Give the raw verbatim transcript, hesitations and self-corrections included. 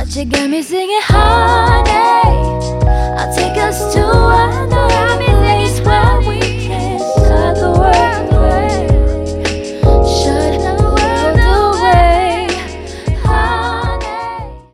But you got me singing, honey, I'll take us to another.